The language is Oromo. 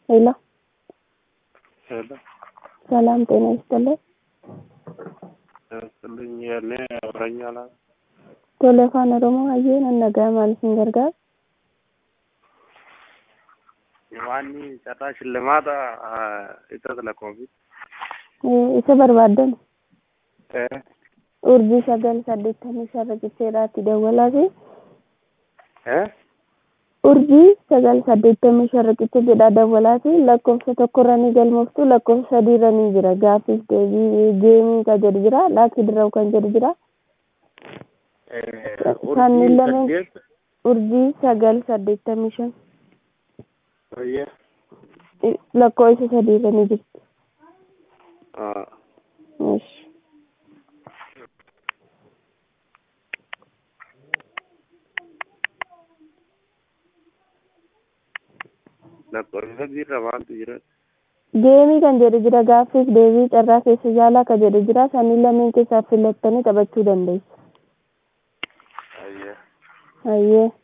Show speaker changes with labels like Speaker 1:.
Speaker 1: ሄሎ
Speaker 2: ሄሎ
Speaker 1: ሰላም ጤና ይስጥልኝ።
Speaker 2: ስልኝ ያኔ አብረኛላ
Speaker 1: ቶሎ አፋን ኦሮmoo hayyeen annagaa maaliifin gargaara?
Speaker 2: Yaani carraa shillimaata isa telekoomii.
Speaker 1: Isa barbaadan
Speaker 2: Eh
Speaker 1: urjii 985 riqicheedhaatti dawwalaati. Urjii 985 riqicha jedha dawwalaati. Lakkoofsa tokkorra ni galmooftu, lakkoofsa sadiirra ni jira. Gaaffiif deebii geemii kan jedhu jira, laakii dirraw kan jedhu jira. Sanni lameen urjii 985 lakkoofsa sadiirra ni jirti. Yes.
Speaker 2: lakkoofsa dirra maaltu jira?
Speaker 1: Geemii kan jedhu jira, gaaffiif deebii carraa keessa yaalaa kan jedhu jira. Sanni lameen keessaa filattanii taphachuu dandeessu.
Speaker 2: Ayyee.
Speaker 1: Hayyee.